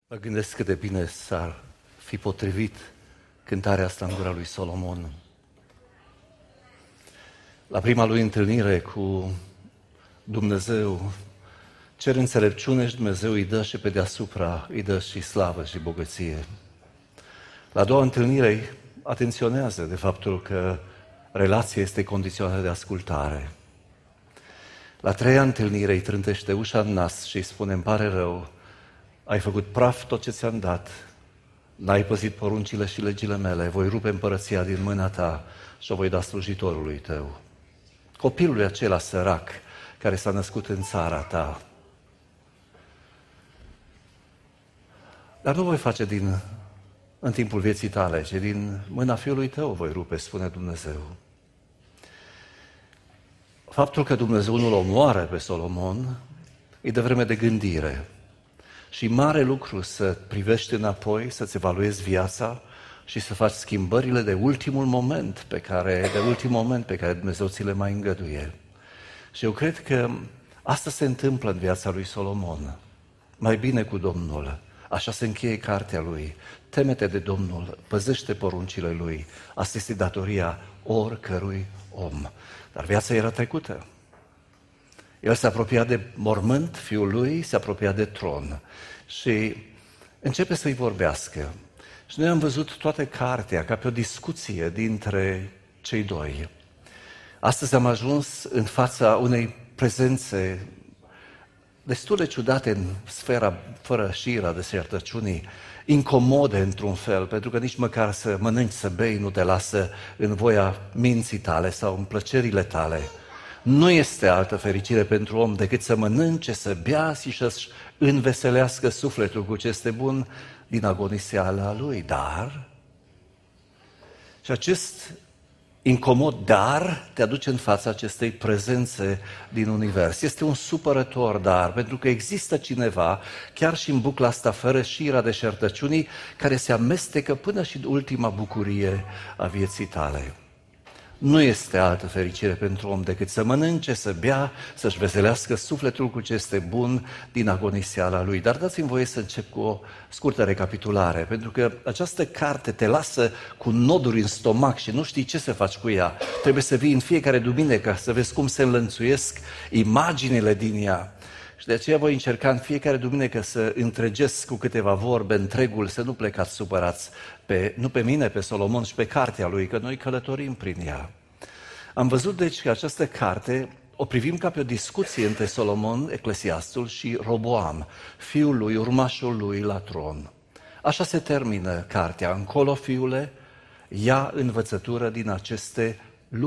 Mă gândesc cât de bine s-ar fi potrivit cântarea asta în gura lui Solomon. La prima lui întâlnire cu Dumnezeu, cer înțelepciune și Dumnezeu îi dă și pe deasupra îi dă și slavă și bogăție. La a doua întâlnire atenționează de faptul că relația este condiționată de ascultare. La a treia întâlnire îi trântește ușa în nas și îi spune: îmi pare rău, ai făcut praf tot ce ți-am dat, n-ai păzit poruncile și legile mele, voi rupe împărăția din mâna ta și o voi da slujitorului tău. Copilul acela sărac care s-a născut în țara ta. Dar nu voi face în timpul vieții tale, ci din mâna fiului tău voi rupe, spune Dumnezeu. Faptul că Dumnezeu nu-l omoară pe Solomon îi dă vreme de gândire. Și mare lucru să privești înapoi, să-ți evaluezi viața și să faci schimbările de ultimul moment pe care Dumnezeu ți le mai îngăduie. Și eu cred că asta se întâmplă în viața lui Solomon. Mai bine cu Domnul. Așa se încheie cartea lui. Teme-te de Domnul, păzește poruncile lui. Asta este datoria oricărui om. Dar viața era trecută. El s-a apropiat de mormânt, fiul lui se apropia de tron și începe să-i vorbească. Și noi am văzut toată cartea ca pe o discuție dintre cei doi. Astăzi am ajuns în fața unei prezențe destul de ciudate în sfera fără șira deșertăciunii, incomode într-un fel, pentru că nici măcar să mănânci, să bei nu te lasă în voia minții tale sau în plăcerile tale. Nu este altă fericire pentru om decât să mănânce, să bea și să-și înveselească sufletul cu ce este bun din agoniseala lui. Dar, și acest incomod dar te aduce în fața acestei prezențe din univers. Este un supărător dar, pentru că există cineva, chiar și în bucla asta fără șira deșertăciunii, care se amestecă până și în ultima bucurie a vieții tale. Nu este altă fericire pentru om decât să mănânce, să bea, să-și veselească sufletul cu ce este bun din agoniseala lui. Dar dați-mi voie să încep cu o scurtă recapitulare, pentru că această carte te lasă cu noduri în stomac și nu știi ce să faci cu ea. Trebuie să vii în fiecare duminică să vezi cum se înlănțuiesc imaginile din ea. Și de aceea voi încerca în fiecare duminică să întregesc cu câteva vorbe întregul, să nu plecați supărați, nu pe mine, pe Solomon și pe cartea lui, că noi călătorim prin ea. Am văzut deci că această carte o privim ca pe o discuție între Solomon, Eclesiastul, și Roboam, fiul lui, urmașul lui la tron. Așa se termină cartea. Încolo, fiule, ia învățătură din aceste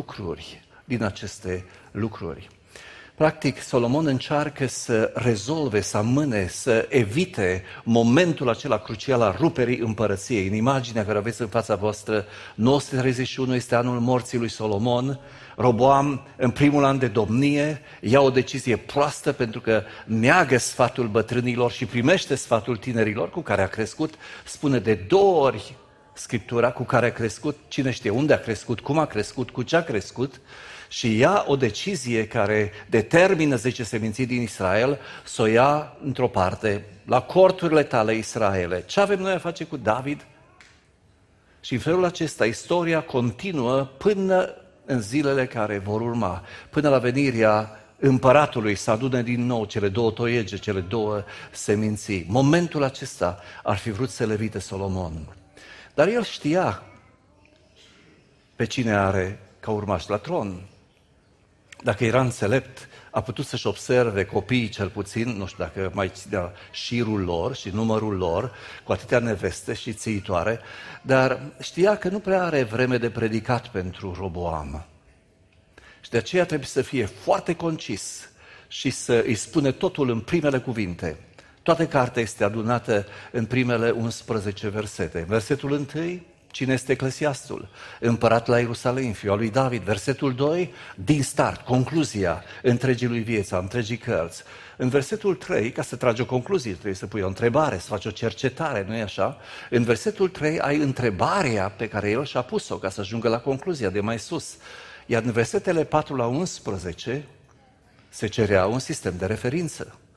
lucruri. Practic, Solomon încearcă să rezolve, să amâne, să evite momentul acela crucial al ruperii împărăției. În imaginea care aveți în fața voastră, 931 este anul morții lui Solomon. Roboam, în primul an de domnie, ia o decizie proastă pentru că neagă sfatul bătrânilor și primește sfatul tinerilor cu care a crescut. Spune de 2 ori Scriptura cu care a crescut, cine știe unde a crescut, cum a crescut, cu ce a crescut, și ia o decizie care determină 10 seminții din Israel, să o ia într-o parte, la corturile tale, Israele. Ce avem noi a face cu David? Și în felul acesta, istoria continuă până în zilele care vor urma, până la venirea împăratului, să adune din nou cele 2 toiege, cele 2 seminții. Momentul acesta ar fi vrut să le evite Solomon. Dar el știa pe cine are ca urmaș la tron. Dacă era înțelept, a putut să-și observe copiii cel puțin, nu știu dacă mai ținea șirul lor și numărul lor, cu atâtea neveste și țiitoare, dar știa că nu prea are vreme de predicat pentru Roboam. Și de aceea trebuie să fie foarte concis și să îi spune totul în primele cuvinte. Toată cartea este adunată în primele 11 versete. Versetul 1, cine este Eclesiastul? Împărat la Ierusalim, fiul lui David. Versetul 2, din start, concluzia întregii lui vieți, a întregii cărți. În versetul 3, ca să tragi o concluzie, trebuie să pui o întrebare, să faci o cercetare, nu-i așa? În versetul 3 ai întrebarea pe care el și-a pus-o ca să ajungă la concluzia de mai sus. Iar în versetele 4 la 11 se cerea un sistem de referință.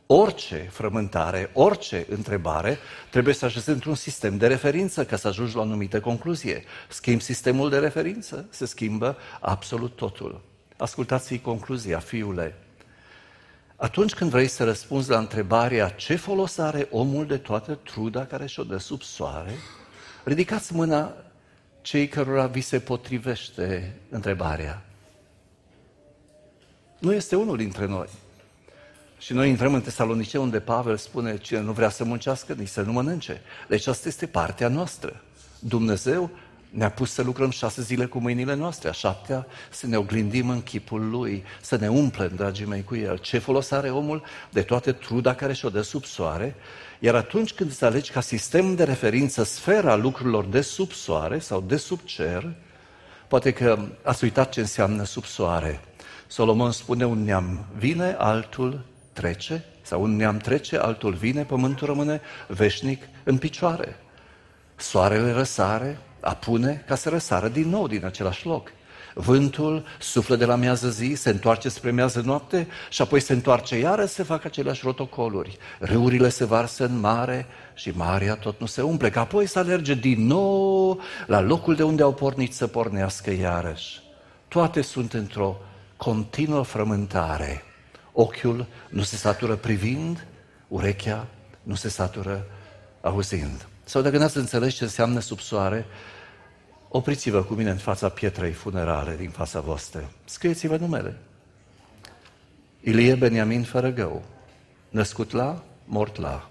Orice frământare, orice întrebare trebuie să ajungi într-un sistem de referință ca să ajungi la o anumită concluzie. Schimbi sistemul de referință, se schimbă absolut totul. Ascultați-i concluzia, fiule. Atunci când vrei să răspunzi la întrebarea ce folos are omul de toată truda care și-o dă sub soare, ridicați mâna cei cărora vi se potrivește întrebarea. Nu este unul dintre noi. Și noi intrăm în Tesaloniceni unde Pavel spune cine nu vrea să muncească, nici să nu mănânce. Deci asta este partea noastră. Dumnezeu ne-a pus să lucrăm 6 zile cu mâinile noastre, a 7-a să ne oglindim în chipul Lui, să ne umplem, dragii mei, cu El. Ce folos are omul de toată truda care și-o dă sub soare? Iar atunci când îți alegi ca sistem de referință sfera lucrurilor de sub soare sau de sub cer, poate că ați uitat ce înseamnă sub soare. Solomon spune un neam vine, altul trece, sau un neam trece, altul vine, pământul rămâne veșnic în picioare. Soarele răsare, apune ca să răsară din nou din același loc. Vântul suflă de la miază zi, se întoarce spre miază noapte și apoi se întoarce iară, se fac aceleași rotocoluri. Râurile se varsă în mare și marea tot nu se umple, că apoi să alerge din nou la locul de unde au pornit să pornească iarăși. Toate sunt într-o continuă frământare. Ochiul nu se satură privind, urechea nu se satură auzind. Sau dacă n-ați înțeles ce înseamnă sub soare, opriți-vă cu mine în fața pietrei funerale din fața voastră. Scrieți-vă numele. Ilie Beniamin Fărăgău, născut la, mort la.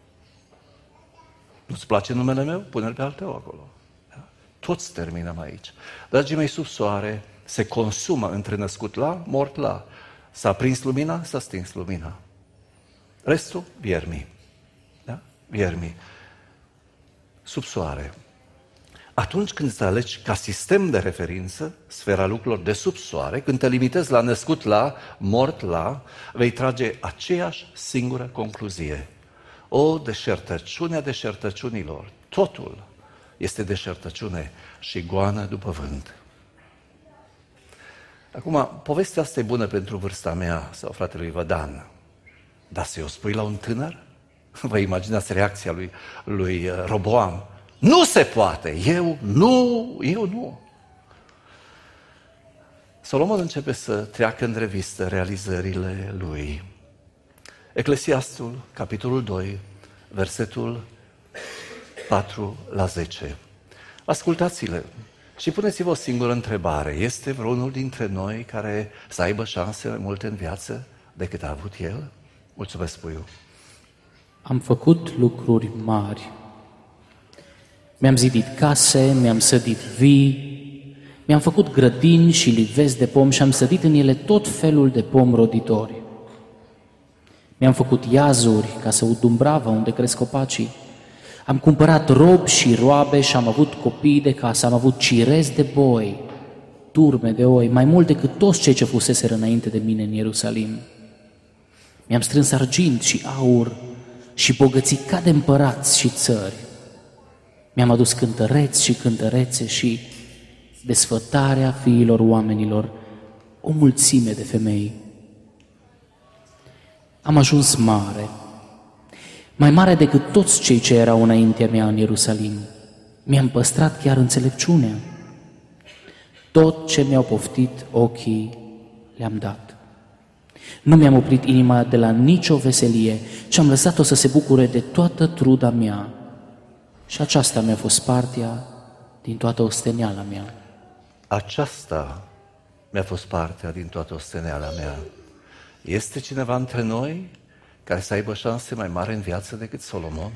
Nu-ți place numele meu? Pune-l pe al tău acolo. Da? Toți terminăm aici. Dragii mei, sub soare se consumă între născut la, mort la. S-a prins lumina, s-a stins lumina. Restul, viermi. Da? Viermi. Sub soare. Atunci când îți alegi ca sistem de referință sfera lucrurilor de sub soare, când te limitezi la născut la, mort la, vei trage aceeași singură concluzie. O deșertăciune a deșertăciunilor. Totul este deșertăciune și goană după vânt. Acum, povestea asta e bună pentru vârsta mea sau fratelui Vădan. Dar să o spui la un tânăr? Vă imaginați reacția lui Roboam. Nu se poate! Eu nu! Solomon începe să treacă în revistă realizările lui. Eclesiastul, capitolul 2, versetul 4 la 10. Ascultați-le și puneți-vă o singură întrebare. Este vreunul dintre noi care să aibă șanse mai multe în viață decât a avut el? Mulțumesc, puiu. Am făcut lucruri mari. Mi-am zidit case, mi-am sădit vii, mi-am făcut grădini și livezi de pom și am sădit în ele tot felul de pom roditori. Mi-am făcut iazuri ca să ud umbrava unde cresc copacii. Am cumpărat robi și roabe și am avut copii de casă, am avut cirezi de boi, turme de oi, mai mult decât toți cei ce fuseseră înainte de mine în Ierusalim. Mi-am strâns argint și aur și bogății ca de împărați și țări. Mi-am adus cântăreți și cântărețe și desfătarea fiilor oamenilor, o mulțime de femei. Am ajuns mare, mai mare decât toți cei ce erau înaintea mea în Ierusalim. Mi-am păstrat chiar înțelepciunea. Tot ce mi-au poftit ochii le-am dat. Nu mi-am oprit inima de la nicio veselie, ci am lăsat-o să se bucure de toată truda mea. Și aceasta mi-a fost partea din toată osteneala mea. Aceasta mi-a fost partea din toată osteneala mea. Este cineva între noi care să aibă șanse mai mari în viață decât Solomon?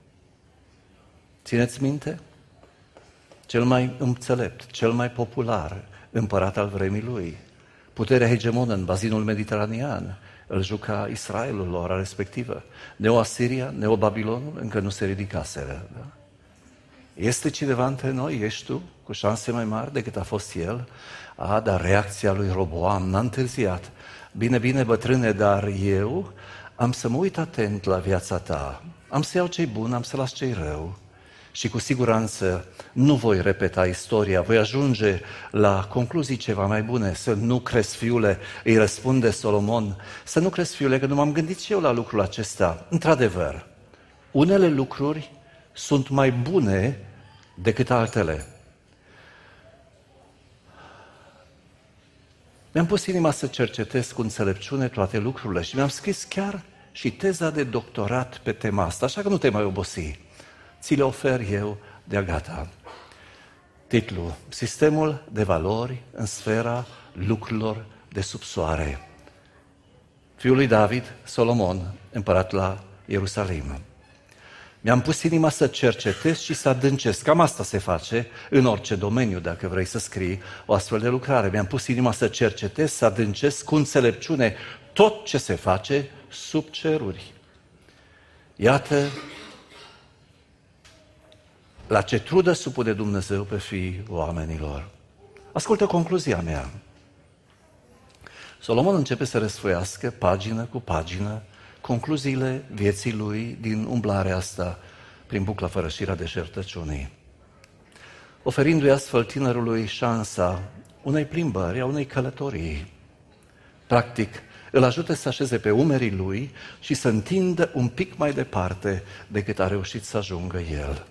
Țineți minte? Cel mai înțelept, cel mai popular împărat al vremii lui, puterea hegemonă în bazinul mediteranean, îl juca Israelul la ora respectivă. Neo-Asiria, Neo-Babilonul încă nu se ridicaseră. Da? Este cineva între noi, ești tu, cu șanse mai mari decât a fost el? Dar reacția lui Roboam n-a întârziat. Bine, bătrâne, dar eu am să mă uit atent la viața ta. Am să iau ce-i bun, am să las ce-i rău. Și cu siguranță nu voi repeta istoria, voi ajunge la concluzii ceva mai bune. Să nu crezi, fiule, îi răspunde Solomon, să nu crezi, fiule, că nu m-am gândit și eu la lucrul acesta. Într-adevăr, unele lucruri sunt mai bune decât altele. Mi-am pus inima să cercetez cu înțelepciune toate lucrurile și mi-am scris chiar și teza de doctorat pe tema asta, așa că nu te mai obosi. Ți le ofer eu de-a gata. Titlul: Sistemul de valori în sfera lucrurilor de sub soare. Fiul lui David, Solomon, împărat la Ierusalim. Mi-am pus inima să cercetez și să adâncesc. Cam asta se face în orice domeniu, dacă vrei să scrii o astfel de lucrare. Mi-am pus inima să cercetez, să adâncesc cu înțelepciune tot ce se face sub ceruri. Iată la ce trudă supune Dumnezeu pe fiii oamenilor. Ascultă concluzia mea. Solomon începe să răsfoiască pagină cu pagină concluziile vieții lui din umblarea asta prin bucla fără șira deșertăciunii, oferindu-i astfel tinerului șansa unei plimbări, a unei călătorii. Practic, îl ajută să așeze pe umerii lui și să întindă un pic mai departe decât a reușit să ajungă el.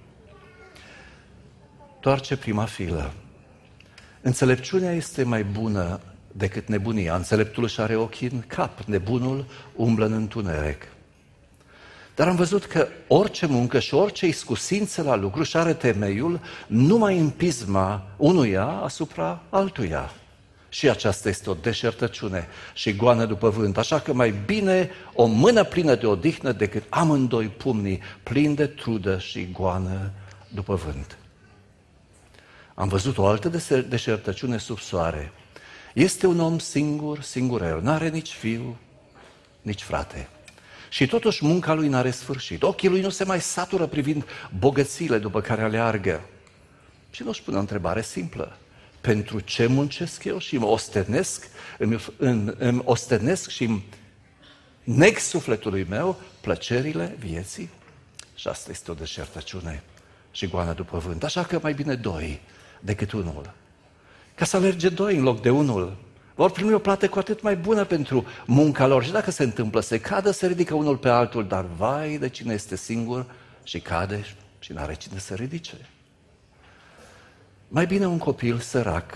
Toarce prima filă. Înțelepciunea este mai bună decât nebunia. Înțeleptul își are ochii în cap, nebunul umblă în întuneric. Dar am văzut că orice muncă și orice iscusință la lucru și are temeiul numai în pisma unuia asupra altuia. Și aceasta este o deșertăciune și goană după vânt. Așa că mai bine o mână plină de odihnă decât amândoi pumnii plini de trudă și goană după vânt. Am văzut o altă deșertăciune sub soare. Este un om singur, singurel, n-are nici fiu, nici frate. Și totuși munca lui n-are sfârșit. Ochii lui nu se mai satură privind bogățiile după care aleargă. Și nu-și pune o întrebare simplă. Pentru ce muncesc eu și îmi ostenesc și îmi neg sufletului meu plăcerile vieții? Și asta este o deșertăciune și goană după vânt. Așa că mai bine doi decât unul. Ca să alerge doi în loc de unul. Vor primi o plată cu atât mai bună pentru munca lor. Și dacă se întâmplă, se cadă, se ridică unul pe altul, dar vai de cine este singur și cade și n-are cine să ridice. Mai bine un copil sărac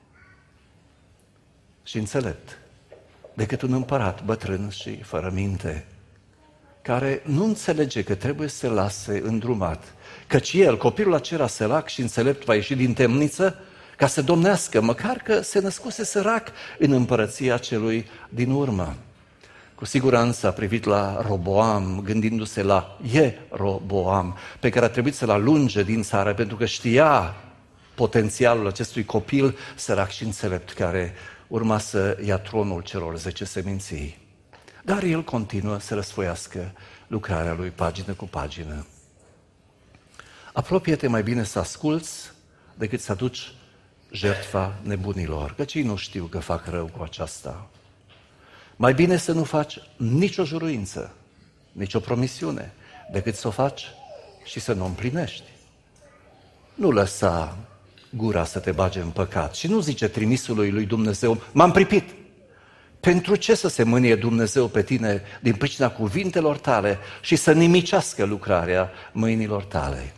și înțelept decât un împărat bătrân și fără minte, care nu înțelege că trebuie să se lase îndrumat, căci el, copilul acela sărac și înțelept, va ieși din temniță ca să domnească, măcar că se născuse sărac în împărăția celui din urmă. Cu siguranță a privit la Roboam, gândindu-se la Ieroboam, pe care a trebuit să-l alunge din țară, pentru că știa potențialul acestui copil sărac și înțelept, care urma să ia tronul celor 10 seminții. Dar el continuă să răsfoiască lucrarea lui pagină cu pagină. Apropie-te mai bine să asculți decât să aduci jertfa nebunilor, căci ei nu știu că fac rău cu aceasta. Mai bine să nu faci nicio juruință, nicio promisiune, decât să o faci și să nu o împlinești. Nu lăsa gura să te bage în păcat și nu zice trimisului lui Dumnezeu, m-am pripit. Pentru ce să se mânie Dumnezeu pe tine din pricina cuvintelor tale și să nimicească lucrarea mâinilor tale?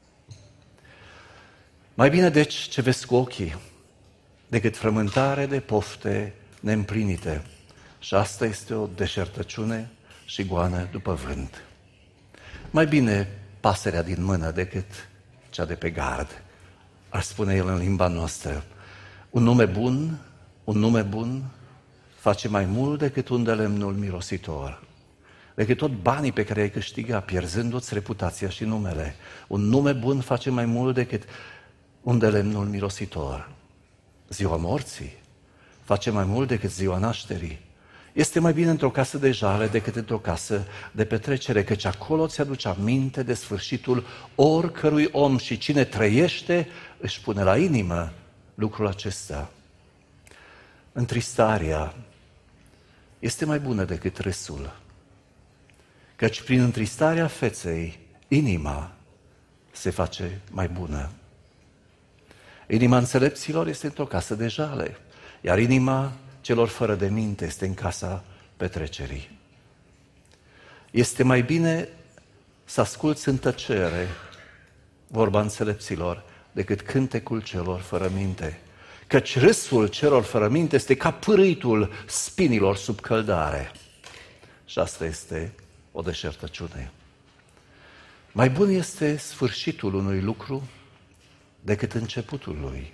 Mai bine deci ce vezi cu ochii decât frământare de pofte neîmplinite. Și asta este o deșertăciune și goană după vânt. Mai bine pasărea din mână decât cea de pe gard, ar spune el în limba noastră. Un nume bun face mai mult decât un de lemnul mirositor, decât tot banii pe care ai câștigat, pierzându-ți reputația și numele. Un nume bun face mai mult decât un de lemnul mirositor. Ziua morții face mai mult decât ziua nașterii. Este mai bine într-o casă de jale decât într-o casă de petrecere, căci acolo ți-aduce aminte de sfârșitul oricărui om și cine trăiește își pune la inimă lucrul acesta. Întristarea este mai bună decât râsul, căci prin întristarea feței, inima se face mai bună. Inima înțelepților este într-o casă de jale, iar inima celor fără de minte este în casa petrecerii. Este mai bine să asculți în tăcere vorba înțelepților decât cântecul celor fără minte, căci râsul celor fără minte este ca pârâitul spinilor sub căldare. Și asta este o deșertăciune. Mai bun este sfârșitul unui lucru decât începutul lui.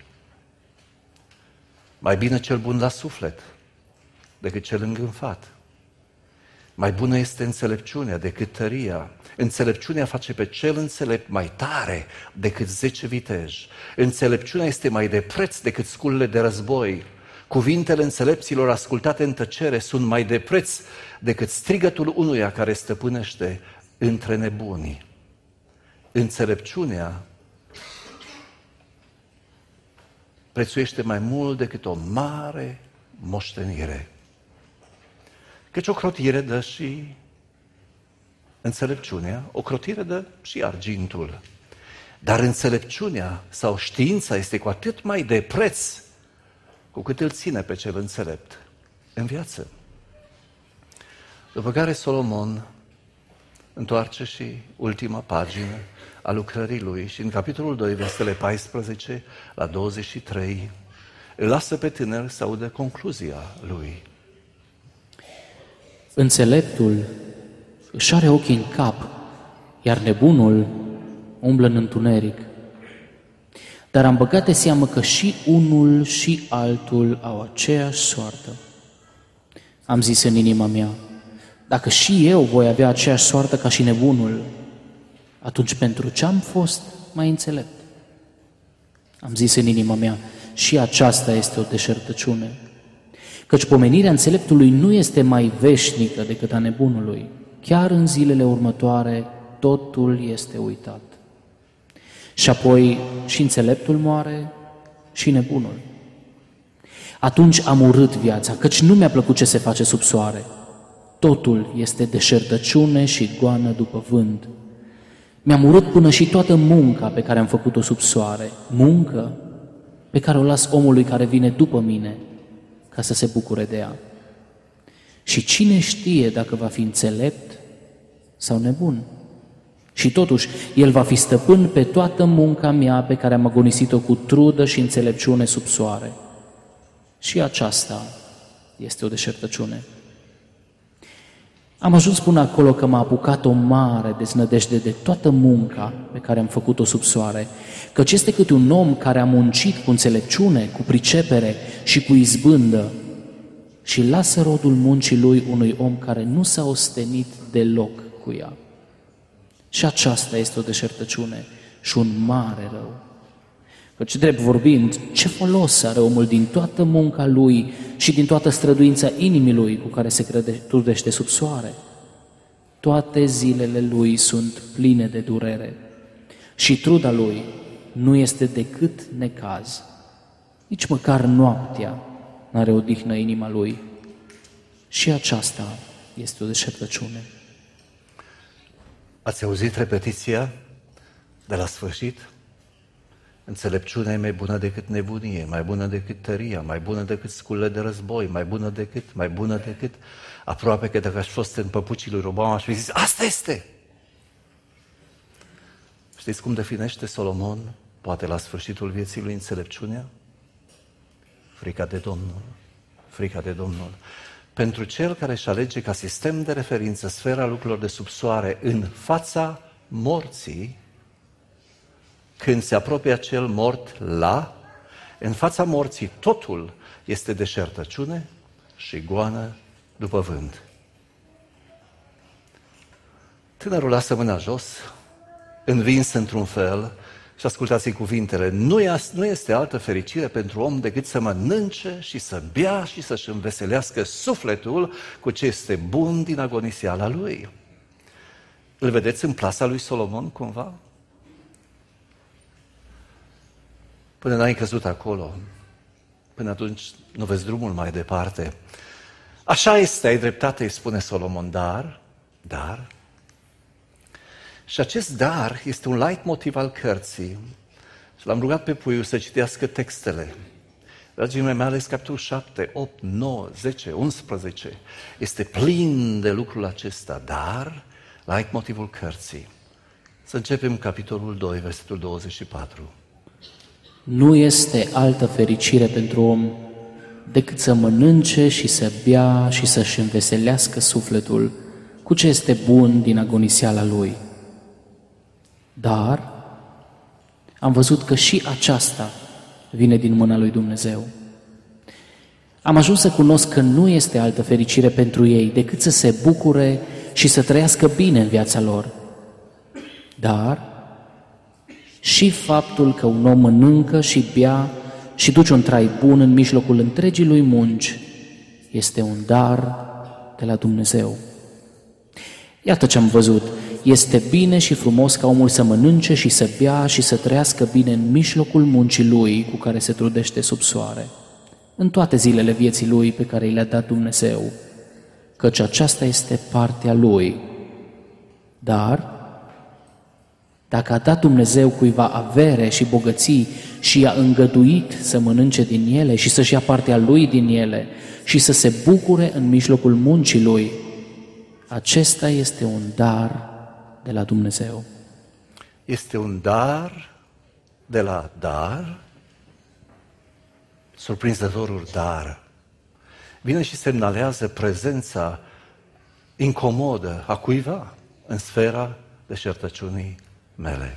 Mai bine cel bun la suflet decât cel îngânfat. Mai bună este înțelepciunea decât tăria. Înțelepciunea face pe cel înțelept mai tare decât 10 viteji. Înțelepciunea este mai de preț decât sculele de război. Cuvintele înțelepților ascultate în tăcere sunt mai de preț decât strigătul unuia care stăpânește între nebuni. Înțelepciunea prețuiește mai mult decât o mare moștenire. Căci o crotire dă și înțelepciunea, o crotire dă și argintul. Dar înțelepciunea sau știința este cu atât mai de preț cu cât îl ține pe cel înțelept în viață. După care Solomon întoarce și ultima pagină a lucrării lui și în capitolul 2, versetele 14 la 23, îl lasă pe tânăr să audă concluzia lui. Înțeleptul își are ochii în cap, iar nebunul umblă în întuneric. Dar am băgat de seamă că și unul și altul au aceeași soartă. Am zis în inima mea, dacă și eu voi avea aceeași soartă ca și nebunul, atunci pentru ce am fost mai înțelept? Am zis în inima mea, și aceasta este o deșertăciune, căci pomenirea înțeleptului nu este mai veșnică decât a nebunului. Chiar în zilele următoare totul este uitat. Și apoi și înțeleptul moare și nebunul. Atunci am urât viața, căci nu mi-a plăcut ce se face sub soare. Totul este deșertăciune și goană după vânt. Mi-am urât până și toată munca pe care am făcut-o sub soare, muncă pe care o las omului care vine după mine, ca să se bucure de ea. Și cine știe dacă va fi înțelept sau nebun? Și totuși, el va fi stăpân pe toată munca mea pe care am agonisit-o cu trudă și înțelepciune sub soare. Și aceasta este o deșertăciune. Am ajuns până acolo că m-a apucat o mare deznădejde de toată munca pe care am făcut-o sub soare, căci este câte un om care a muncit cu înțelepciune, cu pricepere și cu izbândă și lasă rodul muncii lui unui om care nu s-a ostenit deloc cu ea. Și aceasta este o deșertăciune și un mare rău. Căci, drept vorbind, ce folos are omul din toată munca lui și din toată străduința inimii lui cu care se trudește sub soare? Toate zilele lui sunt pline de durere și truda lui nu este decât necaz. Nici măcar noaptea n-are odihnă inima lui. Și aceasta este o deșertăciune. Ați auzit repetiția de la sfârșit? Înțelepciunea e mai bună decât nebunie, mai bună decât tăria, mai bună decât sculele de război, mai bună decât, aproape că dacă aș fost în păpucii lui Robam, aș fi zis, asta este! Știți cum definește Solomon, poate la sfârșitul vieții lui, înțelepciunea? Frica de Domnul. Frica de Domnul. Pentru cel care își alege ca sistem de referință sfera lucrurilor de sub soare în fața morții, când se apropie acel mort în fața morții totul este deșertăciune și goană după vânt. Tânărul lasă mâna jos, învins într-un fel, și ascultați cuvintele, nu este altă fericire pentru om decât să mănânce și să bea și să-și înveselească sufletul cu ce este bun din agonisiala lui. Îl vedeți în plasa lui Solomon cumva? Până n-ai căzut acolo, până atunci nu vezi drumul mai departe. Așa este, ai dreptate, îi spune Solomon, dar, Și acest dar este un leitmotiv al cărții. Și l-am rugat pe Puiu să citească textele. Dragii mei, mai ales capitolul 7, 8, 9, 10, 11. Este plin de lucrul acesta, dar leitmotivul cărții. Să începem capitolul 2, versetul 24. Nu este altă fericire pentru om decât să mănânce și să bea și să-și înveselească sufletul cu ce este bun din agoniseala lui. Dar am văzut că și aceasta vine din mâna lui Dumnezeu. Am ajuns să cunosc că nu este altă fericire pentru ei decât să se bucure și să trăiască bine în viața lor. Dar și faptul că un om mănâncă și bea și duce un trai bun în mijlocul întregii lui munci este un dar de la Dumnezeu. Iată ce am văzut. Este bine și frumos ca omul să mănânce și să bea și să trăiască bine în mijlocul muncii lui cu care se trudește sub soare, în toate zilele vieții lui pe care i le-a dat Dumnezeu, căci aceasta este partea lui. Dar dacă a dat Dumnezeu cuiva avere și bogății și i-a îngăduit să mănânce din ele și să-și ia partea lui din ele și să se bucure în mijlocul muncii lui, acesta este un dar de la Dumnezeu. Este un dar de la dar, surprinzătorul dar. Vine și semnalează prezența incomodă a cuiva în sfera deșertăciunii mele.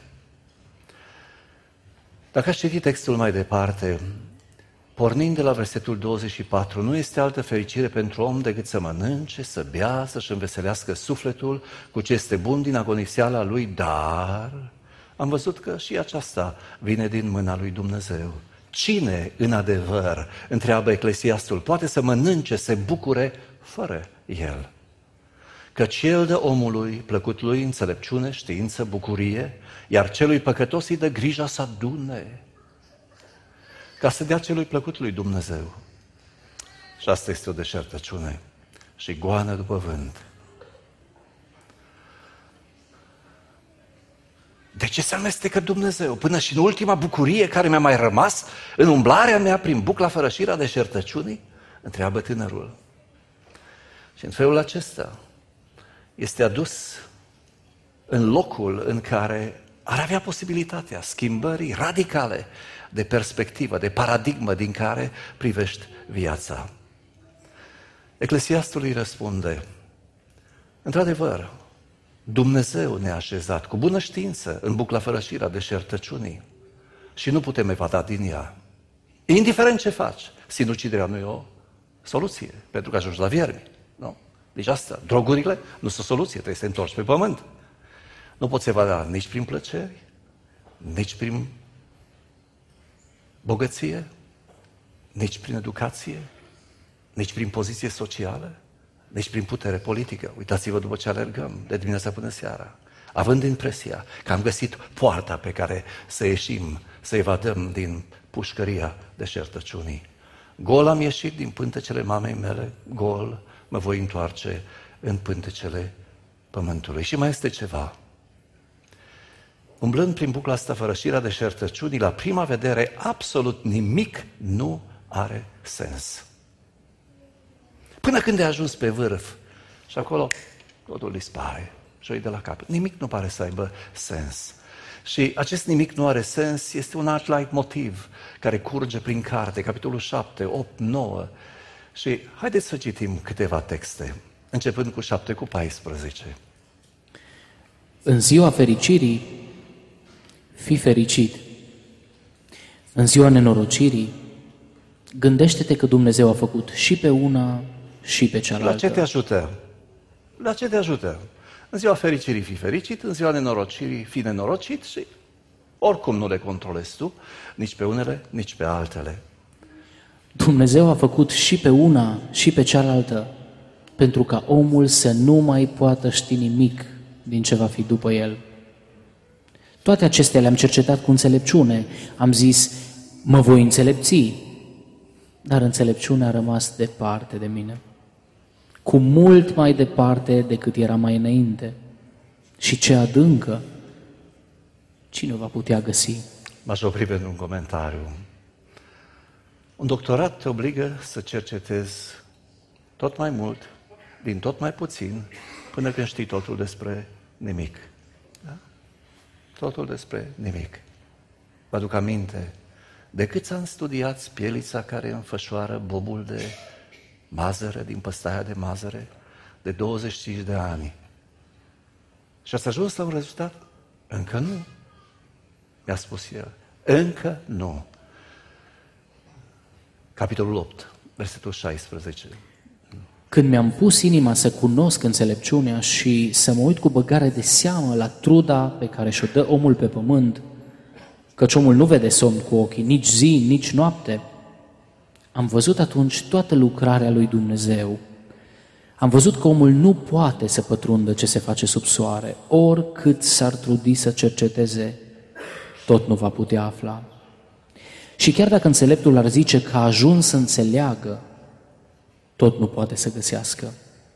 Dacă aș citi textul mai departe, pornind de la versetul 24, nu este altă fericire pentru om decât să mănânce, să bea, să-și înveselească sufletul cu ce este bun din agoniseala lui, dar am văzut că și aceasta vine din mâna lui Dumnezeu. Cine, în adevăr, întreabă Eclesiastul, poate să mănânce, să se bucure fără el? Căci el dă omului plăcutului înțelepciune, știință, bucurie, iar celui păcătos îi dă grija să adune, ca să dea celui plăcut lui Dumnezeu. Și asta este o deșertăciune și goană după vânt. De ce se amestecă Dumnezeu? Până și în ultima bucurie care mi-a mai rămas, în umblarea mea prin bucla fărășirea deșertăciunii? Întreabă tânărul. Și în felul acesta este adus în locul în care ar avea posibilitatea schimbării radicale de perspectivă, de paradigmă din care privești viața. Eclesiastul îi răspunde, într-adevăr, Dumnezeu ne-a așezat cu bună știință în bucla fărășirea deșertăciunii și nu putem evada din ea. Indiferent ce faci, sinuciderea nu e o soluție, pentru că ajungi la viermi. Nu? Deci asta, drogurile nu sunt soluție, trebuie să te întorci pe pământ. Nu poți evada nici prin plăceri, nici prin bogăție, nici prin educație, nici prin poziție socială, nici prin putere politică. Uitați-vă după ce alergăm de dimineața până seara, având impresia că am găsit poarta pe care să ieșim, să evadăm din pușcăria deșertăciunii. Gol am ieșit din pântecele mamei mele, gol mă voi întoarce în pântecele pământului. Și mai este ceva. Umblând prin bucla asta fărășirea deșertăciunii, la prima vedere, absolut nimic nu are sens. Până când ai ajuns pe vârf și acolo totul dispare și o iei de la capăt. Nimic nu pare să aibă sens. Și acest nimic nu are sens este un alt leitmotiv care curge prin carte, capitolul 7, 8, 9. Și haideți să citim câteva texte, începând cu 7 cu 14. În ziua fericirii, fii fericit. În ziua nenorocirii, gândește-te că Dumnezeu a făcut și pe una și pe cealaltă. La ce te ajută? La ce te ajută? În ziua fericirii fii fericit, în ziua nenorocirii fii nenorocit și oricum nu le controlezi tu, nici pe unele, nici pe altele. Dumnezeu a făcut și pe una și pe cealaltă pentru ca omul să nu mai poată ști nimic din ce va fi după el. Toate acestea le-am cercetat cu înțelepciune. Am zis, mă voi înțelepți, dar înțelepciunea a rămas departe de mine, cu mult mai departe decât era mai înainte. și ce adâncă, cine o va putea găsi? M-aș opri pentru un comentariu. Un doctorat te obligă să cercetezi tot mai mult, din tot mai puțin, până când știi totul despre nimic. Da? Totul despre nimic. Vă aduc aminte, de câți ani studiați pielița care înfășoară bobul de mazăre, din păstaia de mazăre? De 25 de ani. Și ați ajuns la un rezultat? Încă nu. Mi-a spus el. Încă nu. Capitolul 8, versetul 16. Când mi-am pus inima să cunosc înțelepciunea și să mă uit cu băgare de seamă la truda pe care și-o dă omul pe pământ, căci omul nu vede somn cu ochii, nici zi, nici noapte, am văzut atunci toată lucrarea lui Dumnezeu. Am văzut că omul nu poate să pătrundă ce se face sub soare, oricât s-ar trudi să cerceteze, tot nu va putea afla. Și chiar dacă înțeleptul ar zice că a ajuns să înțeleagă, tot nu poate să găsească.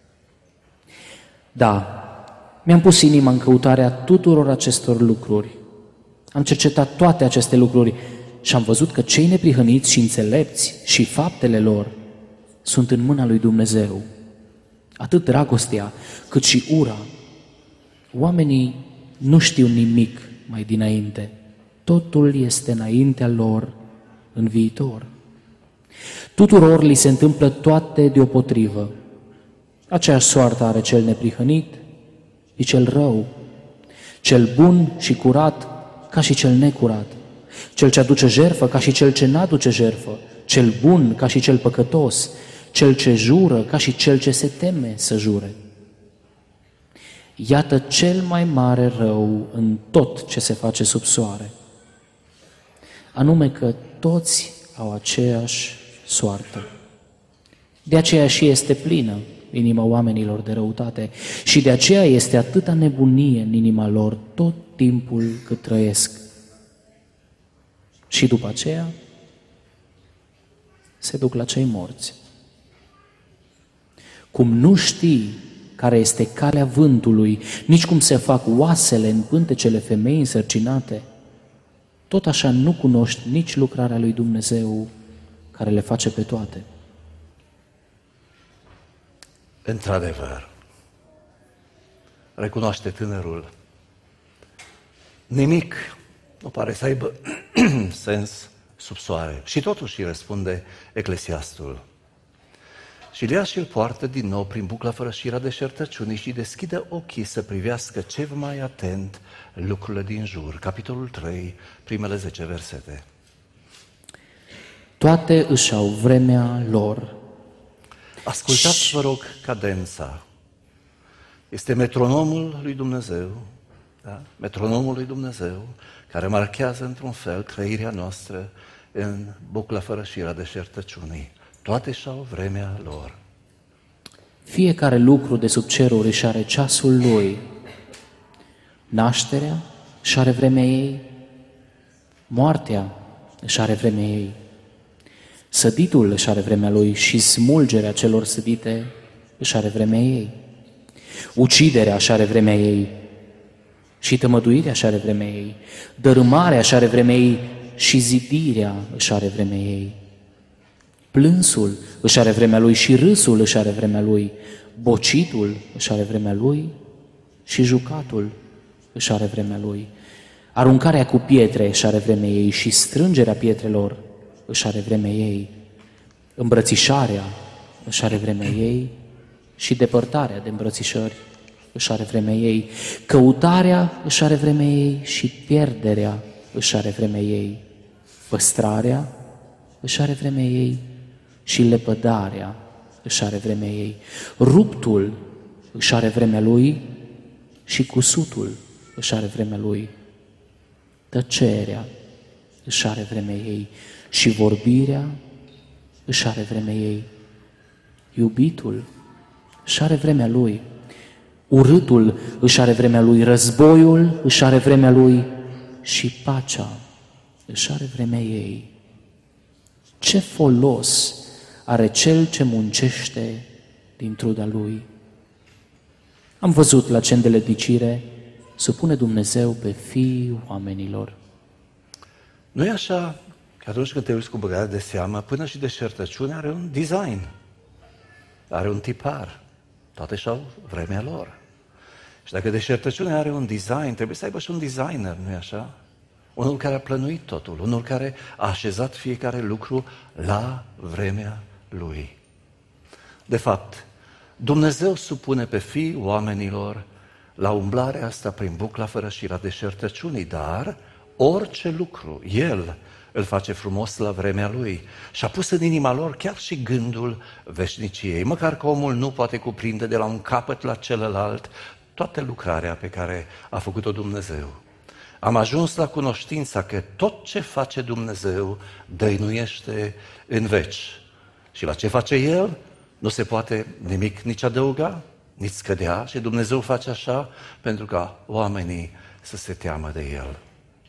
Da, mi-am pus inima în căutarea tuturor acestor lucruri. Am cercetat toate aceste lucruri și am văzut că cei neprihăniți și înțelepți și faptele lor sunt în mâna lui Dumnezeu. Atât dragostea cât și ura. Oamenii nu știu nimic mai dinainte. Totul este înaintea lor în viitor. Tuturor li se întâmplă toate deopotrivă. Aceeași soartă are cel neprihănit și cel rău, cel bun și curat ca și cel necurat, cel ce aduce jertfă ca și cel ce n-aduce jertfă, cel bun ca și cel păcătos, cel ce jură ca și cel ce se teme să jure. Iată cel mai mare rău în tot ce se face sub soare, anume că toți au aceeași soartă. De aceea și este plină inima oamenilor de răutate și de aceea este atâta nebunie în inima lor tot timpul cât trăiesc. Și după aceea se duc la cei morți. Cum nu știi care este calea vântului, nici cum se fac oasele în pântecele femeii însărcinate, tot așa nu cunoști nici lucrarea lui Dumnezeu care le face pe toate. Într-adevăr, recunoaște tânărul, nimic nu pare să aibă sens sub soare. Și totuși îi răspunde Eclesiastul. Și îl ia și îl poartă din nou prin bucla fără șira deșertăciunii și deschide ochii să privească ce mai atent lucrurile din jur. Capitolul 3, primele 10 versete. Toate își au vremea lor. Ascultați, vă rog, cadența. Este metronomul lui Dumnezeu, da? Metronomul lui Dumnezeu, care marchează într-un fel trăirea noastră în bucla fără șira deșertăciunii. Toate și-au vremea lor. Fiecare lucru de sub ceruri își are ceasul lui. Nașterea își are vremea ei, moartea își are vremea ei, săditul își are vremea lui și smulgerea celor sădite își are vremea ei, uciderea își are vremea ei și tămăduirea își are vremea ei, dărâmarea își are vremea ei și zidirea își are vremea ei. Plânsul își are vremea lui și râsul își are vremea lui, bocitul își are vremea lui și jucatul își are vremea lui. Aruncarea cu pietre își are vremea ei și strângerea pietrelor își are vremea ei. Îmbrățișarea își are vremea ei și depărtarea de îmbrățișări își are vremea ei. Căutarea își are vremea ei și pierderea își are vremea ei. Păstrarea își are vremea ei și lepădarea își are vremea ei. Ruptul își are vremea lui și cusutul își are vremea lui. Tăcerea își are vremea ei și vorbirea își are vremea ei. Iubitul își are vremea lui, urâtul își are vremea lui, războiul își are vremea lui și pacea își are vremea ei. Ce folos are cel ce muncește din truda lui? Am văzut la ce îndeletnicire supune Dumnezeu pe fiii oamenilor. Nu e așa că atunci când te uiți cu băgare de seamă, până și deșertăciunea are un design, are un tipar. Toate și-au vremea lor. Și dacă deșertăciunea are un design, trebuie să aibă și un designer, nu-i așa? Unul care a plănuit totul, unul care a așezat fiecare lucru la vremea lui. De fapt, Dumnezeu supune pe fiii oamenilor la umblarea asta prin bucla fără șira deșertăciunii, dar orice lucru, El îl face frumos la vremea Lui și a pus în inima lor chiar și gândul veșniciei, măcar că omul nu poate cuprinde de la un capăt la celălalt toată lucrarea pe care a făcut-o Dumnezeu. Am ajuns la cunoștința că tot ce face Dumnezeu dăinuiește în veci. Și la ce face El nu se poate nimic nici adăuga, nici scădea și Dumnezeu face așa pentru ca oamenii să se teamă de El.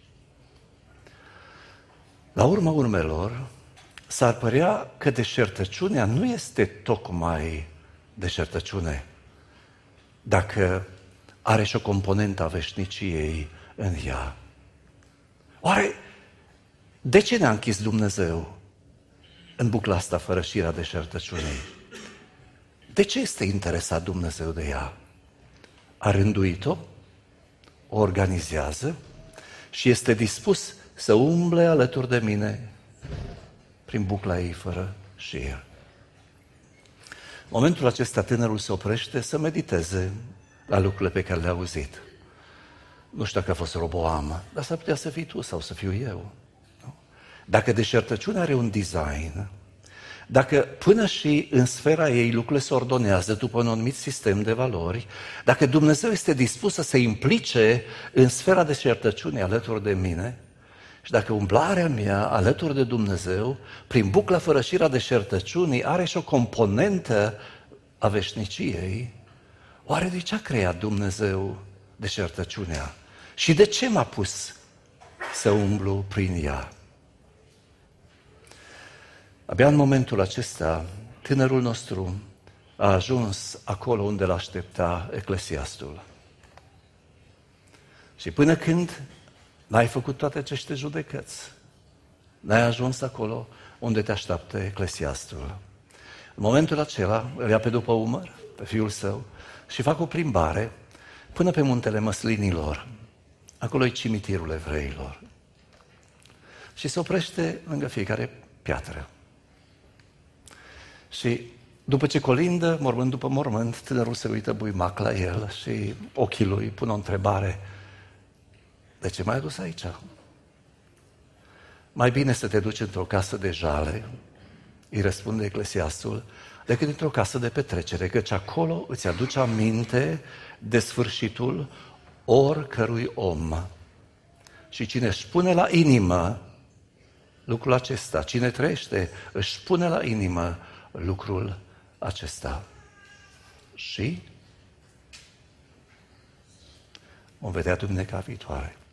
La urma urmelor, s-ar părea că deșertăciunea nu este tocmai deșertăciune, dacă are și o componentă a veșniciei în ea. Oare de ce ne-a închis Dumnezeu în bucla asta fără șira deșertăciunii? De ce este interesat Dumnezeu de ea? A rânduit-o, o organizează și este dispus să umble alături de mine prin bucla ei fără șir. În momentul acesta tânărul se oprește să mediteze la lucrurile pe care le-a auzit. Nu știu dacă a fost Roboam, dar s-ar putea să fii tu sau să fiu eu. Nu? Dacă deșertăciunea are un design, dacă până și în sfera ei lucrurile se ordonează după un anumit sistem de valori, dacă Dumnezeu este dispus să se implice în sfera deșertăciunii alături de mine, și dacă umblarea mea alături de Dumnezeu, prin bucla fără șira deșertăciunii, are și o componentă a veșniciei, oare de ce a creat Dumnezeu deșertăciunea? Și de ce m-a pus să umblu prin ea? Abia în momentul acesta, tânărul nostru a ajuns acolo unde l-aștepta Eclesiastul. Și până când n-ai făcut toate aceste judecăți, n-ai ajuns acolo unde te așteaptă Eclesiastul. În momentul acela îl ia pe după umăr, pe fiul său, și fac o plimbare până pe muntele Măslinilor. Acolo e cimitirul evreilor. Și se oprește lângă fiecare piatră. Și după ce colindă, mormânt după mormânt, tânărul se uită buimac la el și ochii lui pun o întrebare. De ce m-ai adus aici? Mai bine să te duci într-o casă de jale, îi răspunde Eclesiastul, decât într-o casă de petrecere, căci acolo îți aduce aminte de sfârșitul oricărui om. Și cine își pune la inimă lucrul acesta, cine trăiește, își pune la inimă lucrul acesta. Și vom vedea duminica viitoare.